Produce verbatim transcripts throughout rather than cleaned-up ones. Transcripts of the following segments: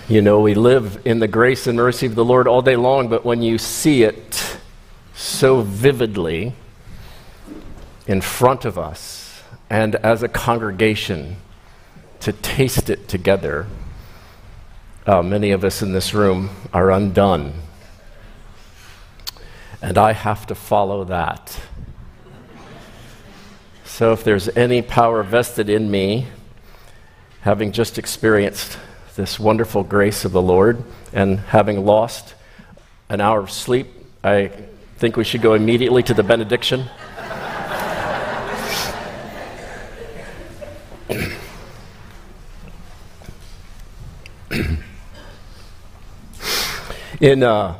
You know, we live in the grace and mercy of the Lord all day long, but when you see it so vividly in front of us and as a congregation to taste it together, uh, many of us in this room are undone. And I have to follow that. So if there's any power vested in me, having just experienced this wonderful grace of the Lord, and having lost an hour of sleep, I think we should go immediately to the benediction. In uh,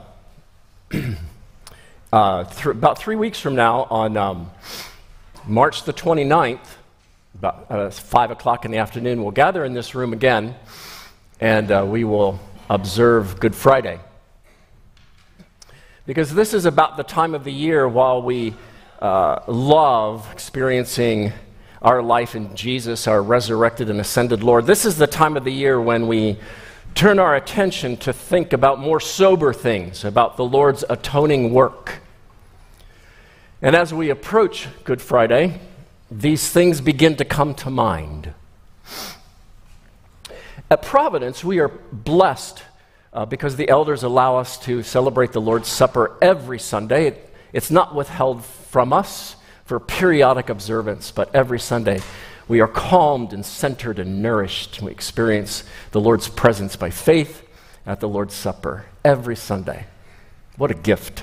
uh, th- about three weeks from now, on um, March the twenty-ninth, about uh, five o'clock in the afternoon, we'll gather in this room again, and uh, we will observe Good Friday. Because this is about the time of the year while we uh, love experiencing our life in Jesus, our resurrected and ascended Lord. This is the time of the year when we turn our attention to think about more sober things, about the Lord's atoning work. And as we approach Good Friday, these things begin to come to mind. At Providence, we are blessed uh, because the elders allow us to celebrate the Lord's Supper every Sunday. It, it's not withheld from us for periodic observance, but every Sunday we are calmed and centered and nourished. We experience the Lord's presence by faith at the Lord's Supper every Sunday. What a gift.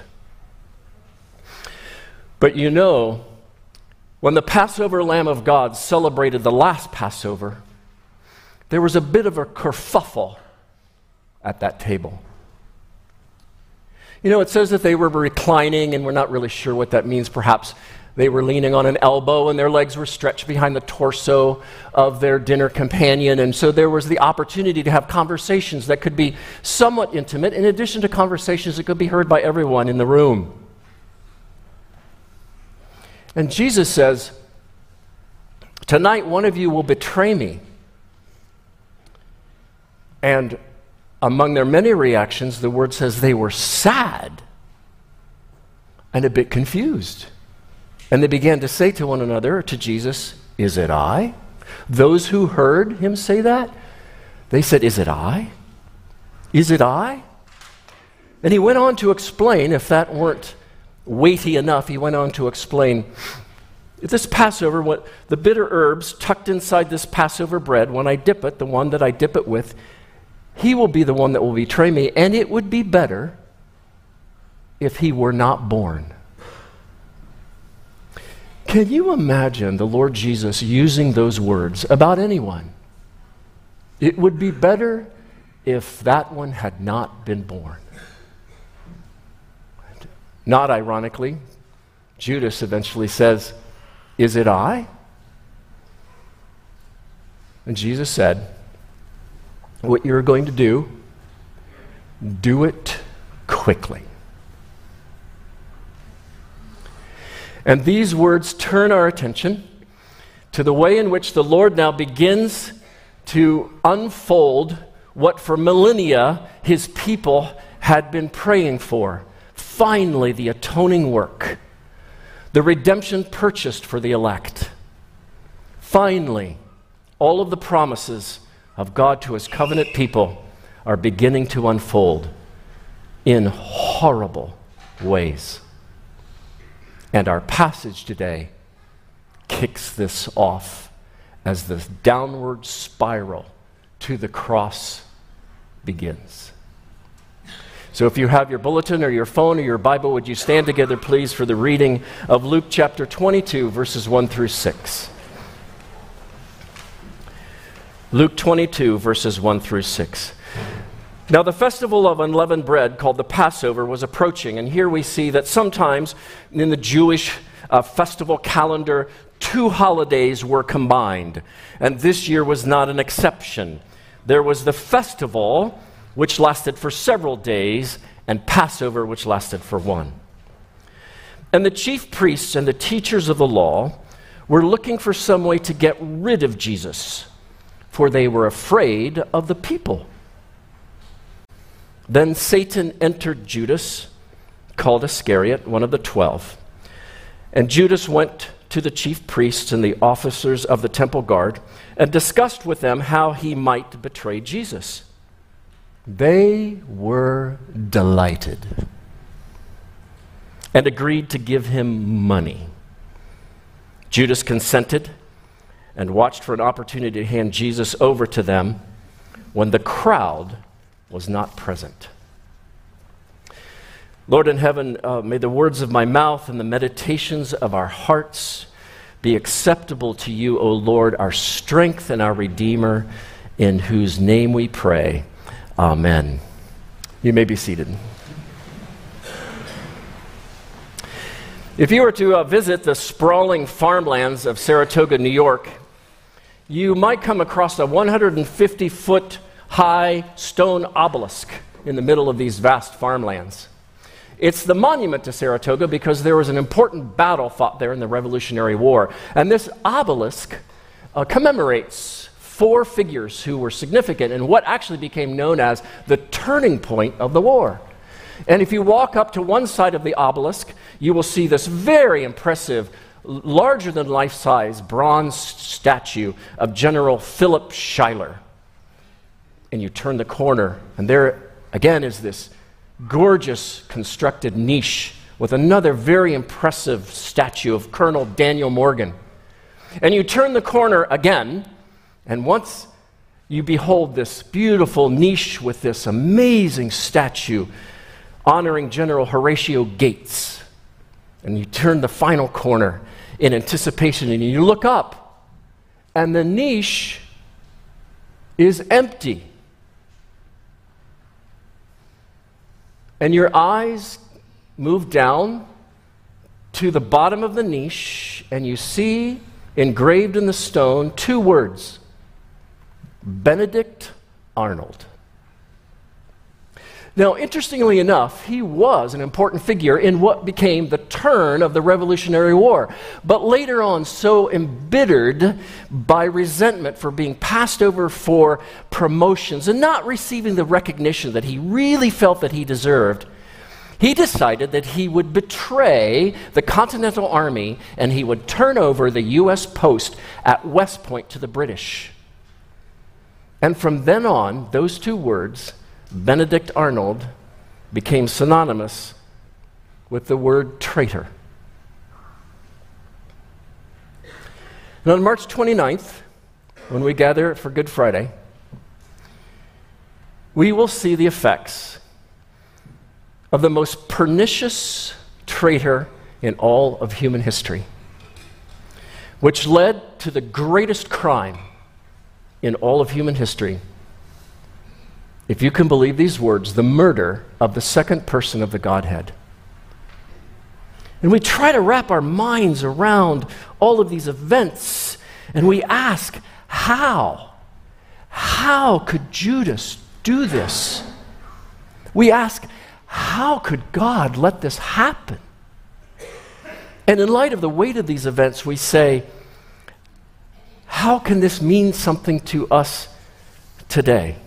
But you know, when the Passover Lamb of God celebrated the last Passover, there was a bit of a kerfuffle at that table. You know, it says that they were reclining, and we're not really sure what that means. Perhaps they were leaning on an elbow and their legs were stretched behind the torso of their dinner companion, and so there was the opportunity to have conversations that could be somewhat intimate, in addition to conversations that could be heard by everyone in the room. And Jesus says, "Tonight one of you will betray me." And among their many reactions, the word says they were sad and a bit confused. And they began to say to one another, to Jesus, "Is it I?" Those who heard him say that, they said, "Is it I? Is it I?" And he went on to explain, if that weren't weighty enough, he went on to explain, this Passover, what the bitter herbs tucked inside this Passover bread, when I dip it, the one that I dip it with, he will be the one that will betray me, and it would be better if he were not born. Can you imagine the Lord Jesus using those words about anyone? It would be better if that one had not been born. Not ironically, Judas eventually says, "Is it I?" And Jesus said, "What you're going to do, do it quickly." And these words turn our attention to the way in which the Lord now begins to unfold what for millennia his people had been praying for. Finally, the atoning work, the redemption purchased for the elect. Finally, all of the promises of God to his covenant people are beginning to unfold in horrible ways. And our passage today kicks this off as the downward spiral to the cross begins. So if you have your bulletin or your phone or your Bible, would you stand together, please, for the reading of Luke chapter twenty-two, verses one through six. Luke twenty-two, verses one through six. Now the festival of unleavened bread, called the Passover, was approaching, and here we see that sometimes in the Jewish uh, festival calendar, two holidays were combined, and this year was not an exception. There was the festival, which lasted for several days, and Passover, which lasted for one. And the chief priests and the teachers of the law were looking for some way to get rid of Jesus, for they were afraid of the people. Then Satan entered Judas, called Iscariot, one of the twelve. And Judas went to the chief priests and the officers of the temple guard and discussed with them how he might betray Jesus. They were delighted and agreed to give him money. Judas consented and watched for an opportunity to hand Jesus over to them when the crowd was not present. Lord in heaven, uh, may the words of my mouth and the meditations of our hearts be acceptable to you, O Lord, our strength and our Redeemer, in whose name we pray. Amen. You may be seated. If you were to uh, visit the sprawling farmlands of Saratoga, New York, you might come across a one hundred fifty foot high stone obelisk in the middle of these vast farmlands. It's the monument to Saratoga because there was an important battle fought there in the Revolutionary War. And this obelisk uh, commemorates four figures who were significant in what actually became known as the turning point of the war. And if you walk up to one side of the obelisk, you will see this very impressive, larger than life-size bronze statue of General Philip Schuyler. And you turn the corner, and there again is this gorgeous constructed niche with another very impressive statue of Colonel Daniel Morgan. And you turn the corner again, and once you behold this beautiful niche with this amazing statue honoring General Horatio Gates. And you turn the final corner in anticipation, and you look up, and the niche is empty. And your eyes move down to the bottom of the niche, and you see engraved in the stone two words: Benedict Arnold. Now, interestingly enough, he was an important figure in what became the turn of the Revolutionary War, but later on so embittered by resentment for being passed over for promotions and not receiving the recognition that he really felt that he deserved, he decided that he would betray the Continental Army and he would turn over the U S post at West Point to the British. And from then on, those two words, Benedict Arnold, became synonymous with the word traitor. And on March twenty-ninth, when we gather for Good Friday, we will see the effects of the most pernicious traitor in all of human history, which led to the greatest crime in all of human history. If you can believe these words, the murder of the second person of the Godhead. And we try to wrap our minds around all of these events, and we ask, how? How could Judas do this? We ask, how could God let this happen? And in light of the weight of these events, we say, how can this mean something to us today?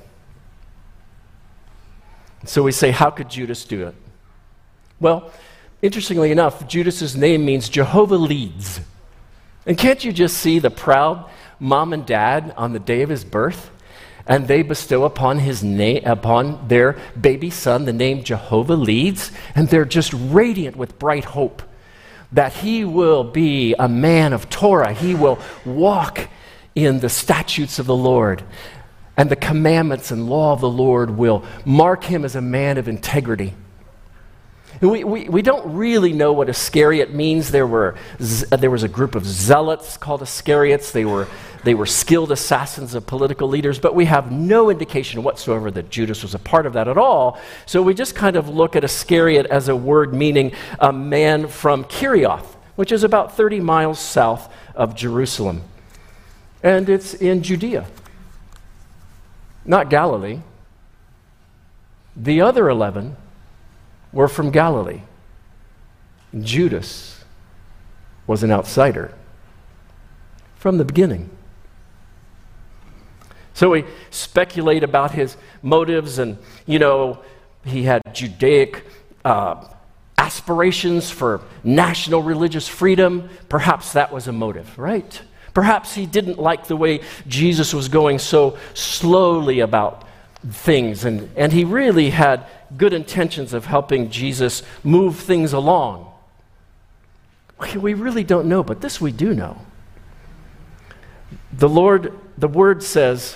So we say, how could Judas do it? Well, interestingly enough, Judas's name means Jehovah leads. And can't you just see the proud mom and dad on the day of his birth? And they bestow upon his name, upon their baby son, the name Jehovah leads, and they're just radiant with bright hope that he will be a man of Torah. He will walk in the statutes of the Lord. And the commandments and law of the Lord will mark him as a man of integrity. And we, we, we don't really know what Iscariot means. There were there was a group of zealots called Iscariots. They were, they were skilled assassins of political leaders, but we have no indication whatsoever that Judas was a part of that at all. So we just kind of look at Iscariot as a word meaning a man from Kerioth, which is about thirty miles south of Jerusalem. And it's in Judea. Not Galilee. The other eleven were from Galilee. Judas was an outsider from the beginning. So we speculate about his motives, and, you know, he had Judaic uh, aspirations for national religious freedom. Perhaps that was a motive, right? Perhaps he didn't like the way Jesus was going so slowly about things, and, and he really had good intentions of helping Jesus move things along. We really don't know, but this we do know. The Lord, the Word says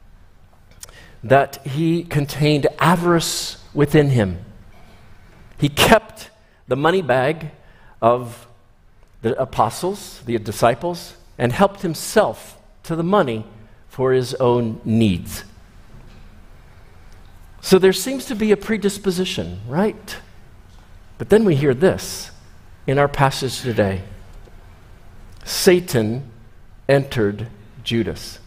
that he contained avarice within him. He kept the money bag of the apostles, the disciples, and helped himself to the money for his own needs. So there seems to be a predisposition, right? But then we hear this in our passage today. Satan entered Judas.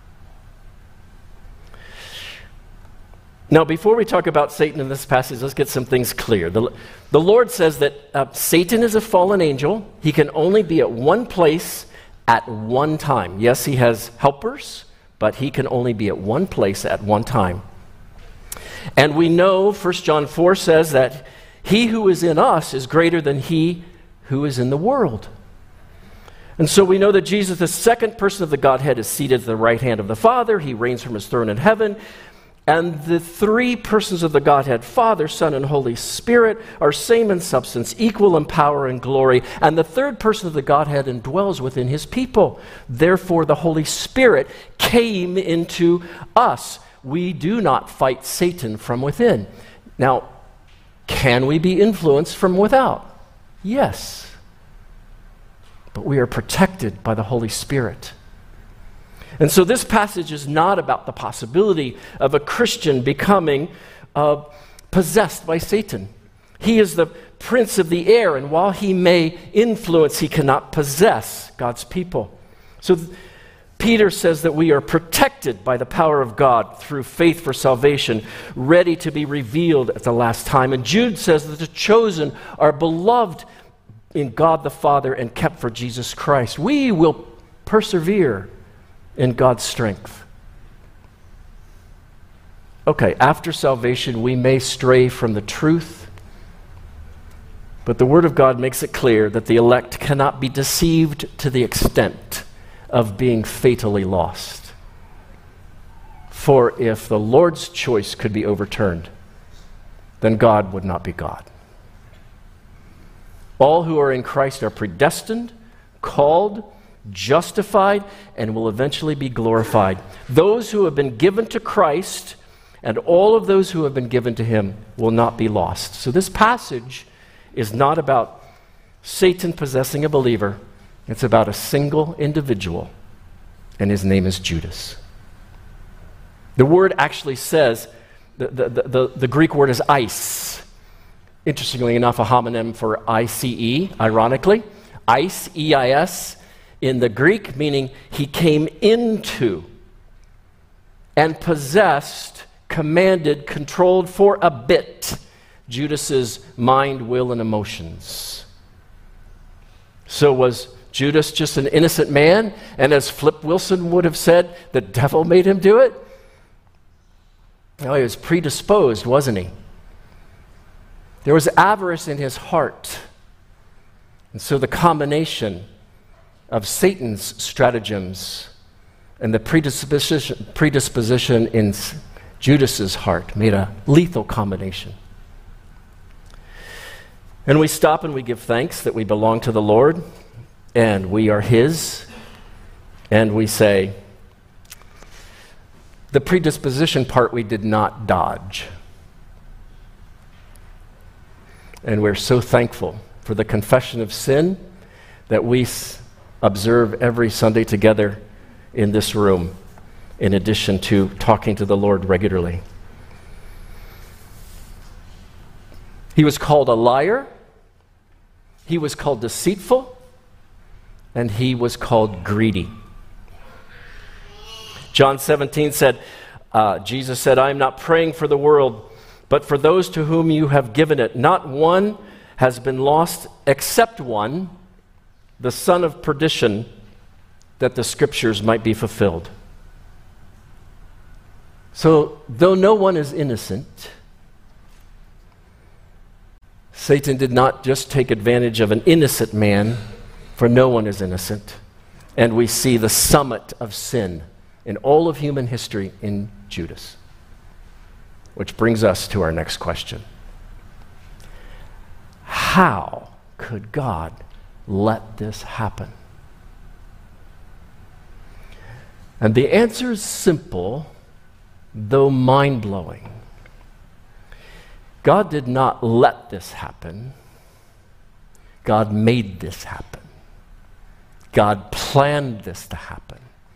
Now, before we talk about Satan in this passage, let's get some things clear. The, the Lord says that uh, Satan is a fallen angel. He can only be at one place at one time. Yes, he has helpers, but he can only be at one place at one time. And we know First John four says that he who is in us is greater than he who is in the world. And so we know that Jesus, the second person of the Godhead, is seated at the right hand of the Father. He reigns from his throne in heaven. And the three persons of the Godhead, Father, Son, and Holy Spirit, are same in substance, equal in power and glory. And the third person of the Godhead indwells within his people. Therefore, the Holy Spirit came into us. We do not fight Satan from within. Now, can we be influenced from without? Yes. But we are protected by the Holy Spirit. And so this passage is not about the possibility of a Christian becoming uh, possessed by Satan. He is the prince of the air, and while he may influence, he cannot possess God's people. So th- Peter says that we are protected by the power of God through faith for salvation, ready to be revealed at the last time. And Jude says that the chosen are beloved in God the Father and kept for Jesus Christ. We will persevere in God's strength. Okay, after salvation, we may stray from the truth, but the Word of God makes it clear that the elect cannot be deceived to the extent of being fatally lost. For if the Lord's choice could be overturned, then God would not be God. All who are in Christ are predestined, called, justified, and will eventually be glorified. Those who have been given to Christ and all of those who have been given to him will not be lost. So this passage is not about Satan possessing a believer. It's about a single individual, and his name is Judas. The word actually says, the, the, the, the Greek word is eis. Interestingly enough, a homonym for I C E, ironically. Eis, E I S, in the Greek, meaning he came into and possessed, commanded, controlled for a bit Judas's mind, will, and emotions. So was Judas just an innocent man? And as Flip Wilson would have said, the devil made him do it? No, he was predisposed, wasn't he? There was avarice in his heart. And so the combination of Satan's stratagems and the predisposition, predisposition in Judas's heart made a lethal combination. And we stop and we give thanks that we belong to the Lord and we are his, and we say, the predisposition part we did not dodge. And we're so thankful for the confession of sin that we s- observe every Sunday together in this room, in addition to talking to the Lord regularly. He was called a liar, he was called deceitful, and he was called greedy. John seventeen said, uh, Jesus said, I am not praying for the world, but for those to whom you have given it. Not one has been lost except one, the son of perdition, that the scriptures might be fulfilled. So, though no one is innocent, Satan did not just take advantage of an innocent man, for no one is innocent. And we see the summit of sin in all of human history in Judas. Which brings us to our next question. How could God let this happen? And the answer is simple, though mind-blowing. God did not let this happen. God made this happen. God planned this to happen.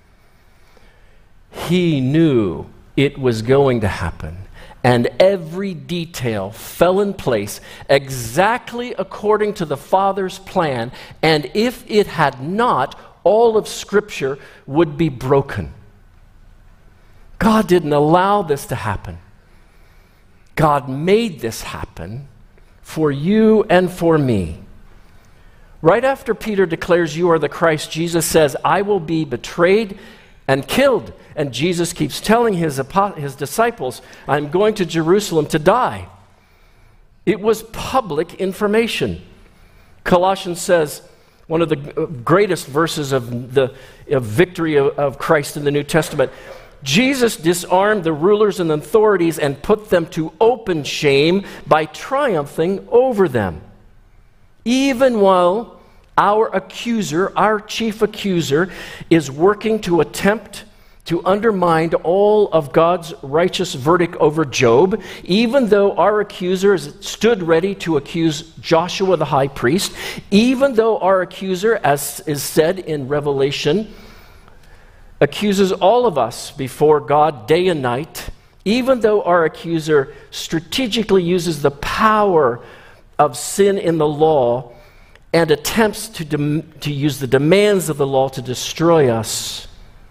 He knew it was going to happen, and every detail fell in place exactly according to the Father's plan, and if it had not, all of Scripture would be broken. God didn't allow this to happen. God made this happen for you and for me. Right after Peter declares, "You are the Christ," Jesus says, "I will be betrayed and killed." And Jesus keeps telling his, his disciples, "I'm going to Jerusalem to die." It was public information. Colossians says, one of the greatest verses of the of victory of, of Christ in the New Testament, Jesus disarmed the rulers and authorities and put them to open shame by triumphing over them. Even while our accuser, our chief accuser, is working to attempt to undermine all of God's righteous verdict over Job, even though our accuser stood ready to accuse Joshua the high priest, even though our accuser, as is said in Revelation, accuses all of us before God day and night, even though our accuser strategically uses the power of sin in the law and attempts to, dem- to use the demands of the law to destroy us,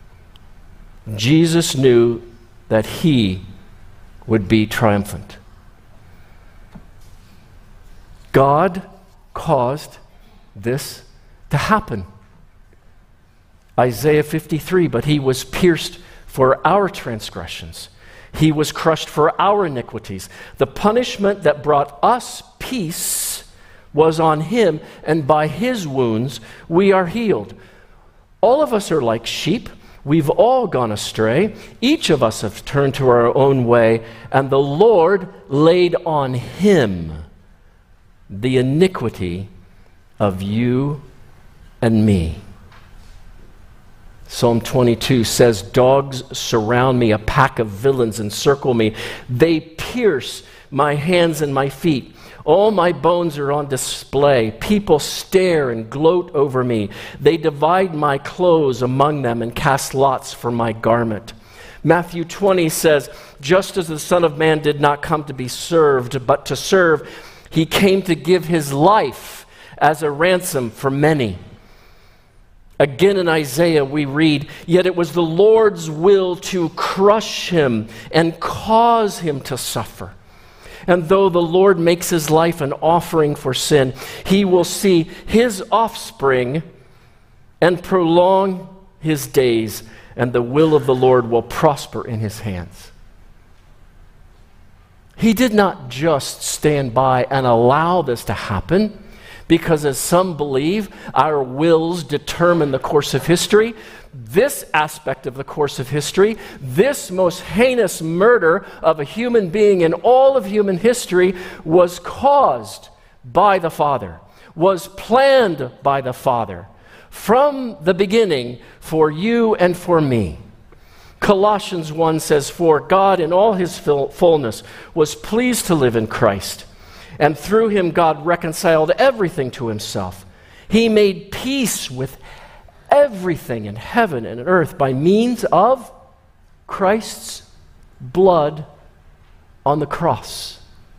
Jesus knew that he would be triumphant. God caused this to happen. Isaiah fifty-three, "But he was pierced for our transgressions. He was crushed for our iniquities. The punishment that brought us peace was on him, and by his wounds we are healed." All of us are like sheep. We've all gone astray. Each of us have turned to our own way, and the Lord laid on him the iniquity of you and me. Psalm twenty-two says, "Dogs surround me, a pack of villains encircle me. They pierce my hands and my feet. All my bones are on display. People stare and gloat over me. They divide my clothes among them and cast lots for my garment." Matthew twenty says, "Just as the Son of Man did not come to be served, but to serve, he came to give his life as a ransom for many." Again in Isaiah we read, "Yet it was the Lord's will to crush him and cause him to suffer. And though the Lord makes his life an offering for sin, he will see his offspring and prolong his days, and the will of the Lord will prosper in his hands." He did not just stand by and allow this to happen, because as some believe, our wills determine the course of history. This aspect of the course of history, this most heinous murder of a human being in all of human history, was caused by the Father, was planned by the Father from the beginning for you and for me. Colossians one says, "For God in all his fullness was pleased to live in Christ, and through him God reconciled everything to himself. He made peace with everything in heaven and earth by means of Christ's blood on the cross."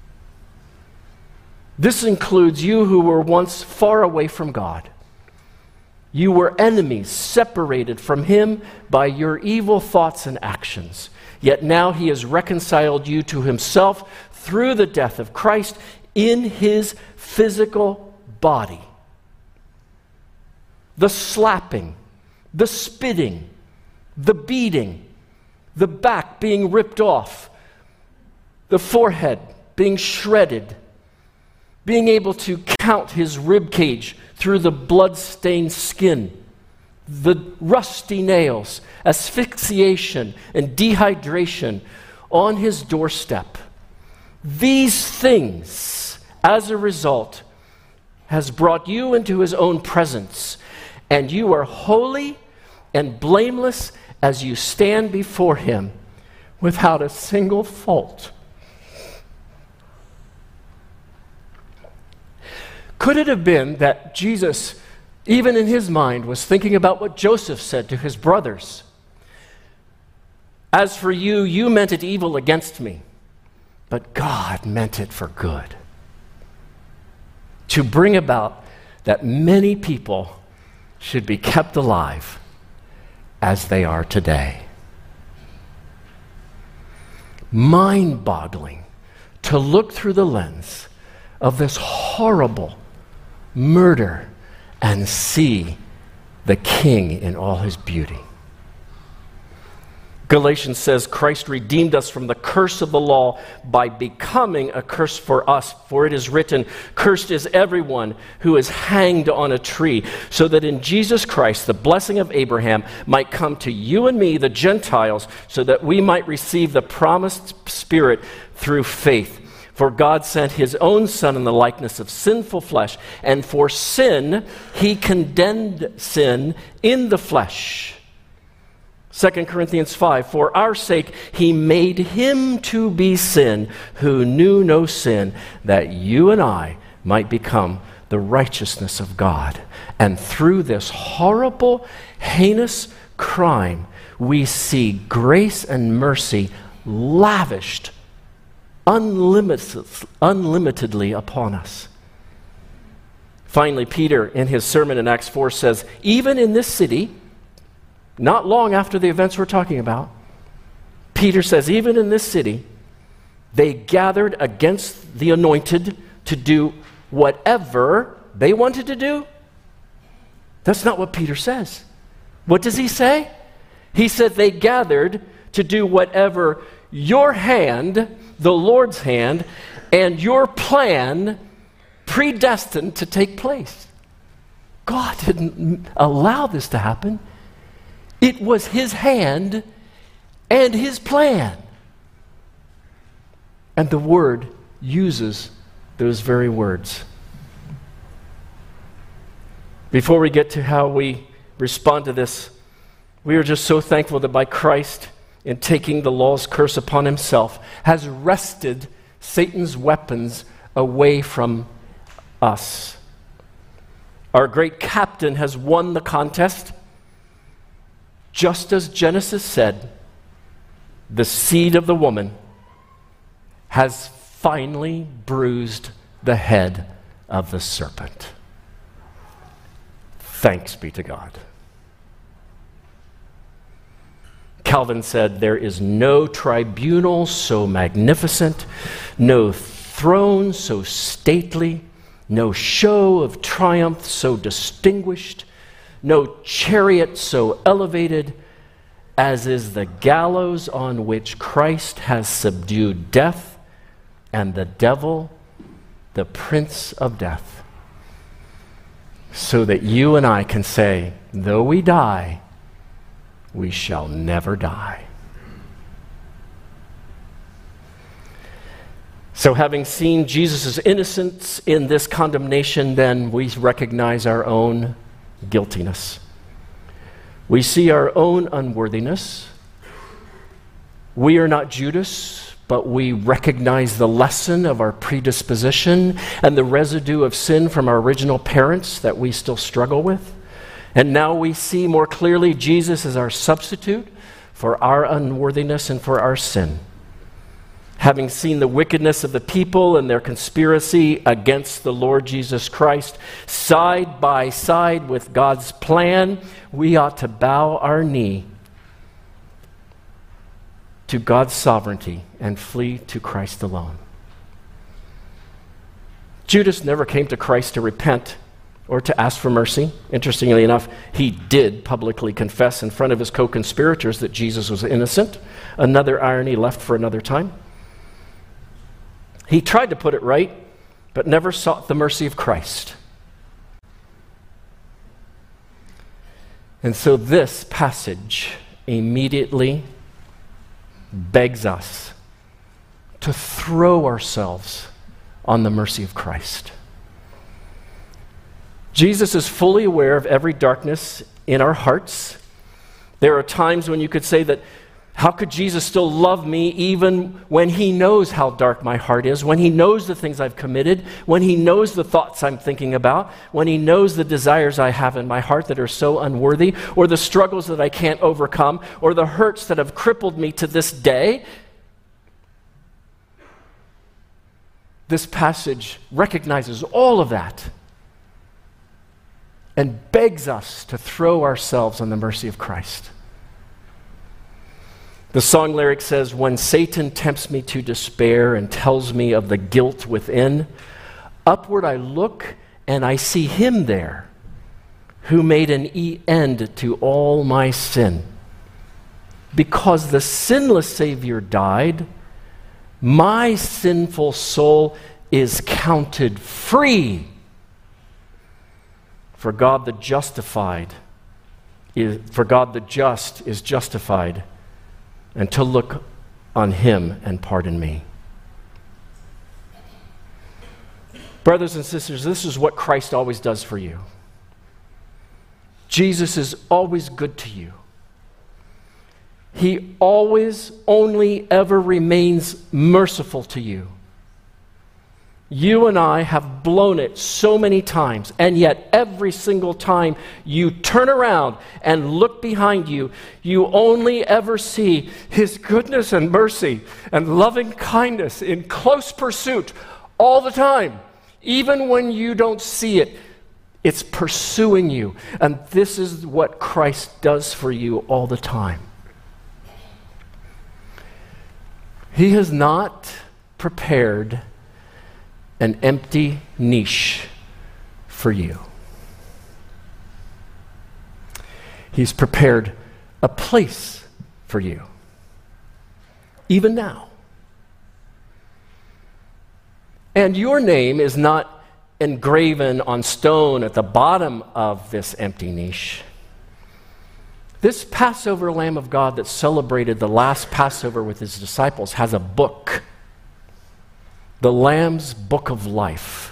This includes you who were once far away from God. You were enemies, separated from him by your evil thoughts and actions. Yet now he has reconciled you to himself through the death of Christ in his physical body. The slapping, the spitting, the beating, the back being ripped off, the forehead being shredded, being able to count his rib cage through the blood-stained skin, the rusty nails, asphyxiation, and dehydration on his doorstep. These things, as a result, has brought you into his own presence, and you are holy and blameless as you stand before him without a single fault. Could it have been that Jesus, even in his mind, was thinking about what Joseph said to his brothers? As for you, you meant it evil against me, but God meant it for good, to bring about that many people should be kept alive as they are today. Mind-boggling to look through the lens of this horrible murder and see the King in all his beauty. Galatians says Christ redeemed us from the curse of the law by becoming a curse for us. For it is written, cursed is everyone who is hanged on a tree, so that in Jesus Christ the blessing of Abraham might come to you and me, the Gentiles, so that we might receive the promised Spirit through faith. For God sent his own Son in the likeness of sinful flesh, and for sin he condemned sin in the flesh. Second Corinthians five, for our sake he made him to be sin who knew no sin, that you and I might become the righteousness of God. And through this horrible, heinous crime, we see grace and mercy lavished unlimited, unlimitedly upon us. Finally, Peter, in his sermon in Acts four, says, even in this city, not long after the events we're talking about, Peter says, even in this city, they gathered against the anointed to do whatever they wanted to do. That's not what Peter says. What does he say? He said they gathered to do whatever your hand, the Lord's hand, and your plan predestined to take place. God didn't allow this to happen. It was his hand and his plan. And the Word uses those very words. Before we get to how we respond to this, we are just so thankful that by Christ, in taking the law's curse upon himself, has wrested Satan's weapons away from us. Our great captain has won the contest. Just as Genesis said, the seed of the woman has finally bruised the head of the serpent. Thanks be to God. Calvin said, there is no tribunal so magnificent, no throne so stately, no show of triumph so distinguished, no chariot so elevated as is the gallows on which Christ has subdued death and the devil, the prince of death, so that you and I can say, though we die, we shall never die. So having seen Jesus' innocence in this condemnation, then we recognize our own guiltiness. We see our own unworthiness. We are not Judas, but we recognize the lesson of our predisposition and the residue of sin from our original parents that we still struggle with. And now we see more clearly Jesus as our substitute for our unworthiness and for our sin. Having seen the wickedness of the people and their conspiracy against the Lord Jesus Christ, side by side with God's plan, we ought to bow our knee to God's sovereignty and flee to Christ alone. Judas never came to Christ to repent or to ask for mercy. Interestingly enough, he did publicly confess in front of his co-conspirators that Jesus was innocent. Another irony left for another time. He tried to put it right but never sought the mercy of Christ. And so this passage immediately begs us to throw ourselves on the mercy of Christ. Jesus is fully aware of every darkness in our hearts. There are times when you could say that, how could Jesus still love me even when he knows how dark my heart is, when he knows the things I've committed, when he knows the thoughts I'm thinking about, when he knows the desires I have in my heart that are so unworthy, or the struggles that I can't overcome, or the hurts that have crippled me to this day? This passage recognizes all of that and begs us to throw ourselves on the mercy of Christ. The song lyric says, when Satan tempts me to despair and tells me of the guilt within, upward I look and I see him there who made an e- end to all my sin. Because the sinless Savior died, my sinful soul is counted free. For God the justified, is, for God the just is justified, and to look on him and pardon me. Brothers and sisters, this is what Christ always does for you. Jesus is always good to you. He always, only, ever remains merciful to you. You and I have blown it so many times, and yet every single time you turn around and look behind you, you only ever see his goodness and mercy and loving kindness in close pursuit all the time. Even when you don't see it, it's pursuing you. And this is what Christ does for you all the time. He has not prepared an empty niche for you. He's prepared a place for you, even now. And your name is not engraven on stone at the bottom of this empty niche. This Passover Lamb of God that celebrated the last Passover with his disciples has a book. The Lamb's Book of Life.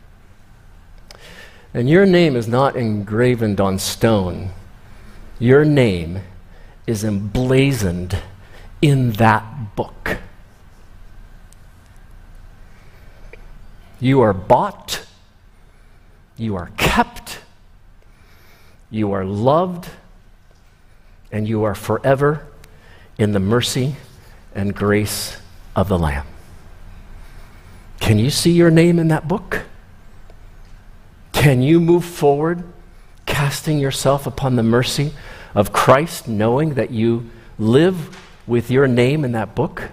And your name is not engraven on stone. Your name is emblazoned in that book. You are bought. You are kept. You are loved. And you are forever in the mercy and grace of the Lamb. Can you see your name in that book? Can you move forward, casting yourself upon the mercy of Christ, knowing that you live with your name in that book?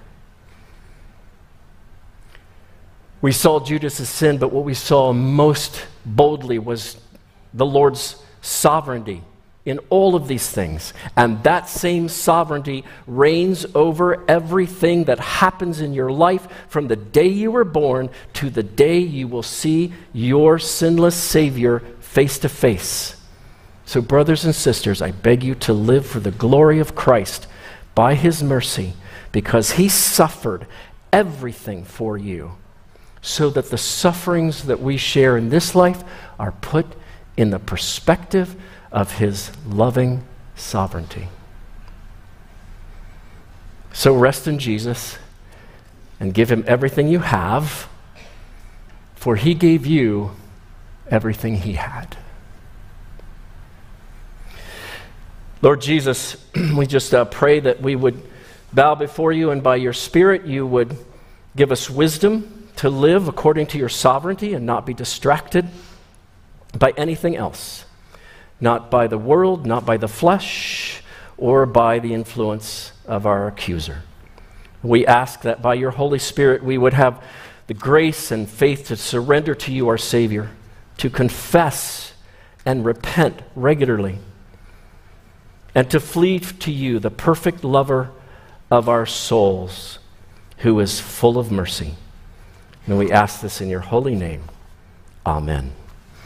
We saw Judas' sin, but what we saw most boldly was the Lord's sovereignty in all of these things. And that same sovereignty reigns over everything that happens in your life from the day you were born to the day you will see your sinless Savior face to face. So, brothers and sisters, I beg you to live for the glory of Christ by his mercy, because he suffered everything for you, so that the sufferings that we share in this life are put in the perspective of his loving sovereignty. So rest in Jesus and give him everything you have, for he gave you everything he had. Lord Jesus, we just uh, pray that we would bow before you, and by your Spirit you would give us wisdom to live according to your sovereignty and not be distracted by anything else. Not by the world, not by the flesh, or by the influence of our accuser. We ask that by your Holy Spirit we would have the grace and faith to surrender to you, our Savior, to confess and repent regularly, and to flee to you, the perfect lover of our souls, who is full of mercy. And we ask this in your holy name. Amen.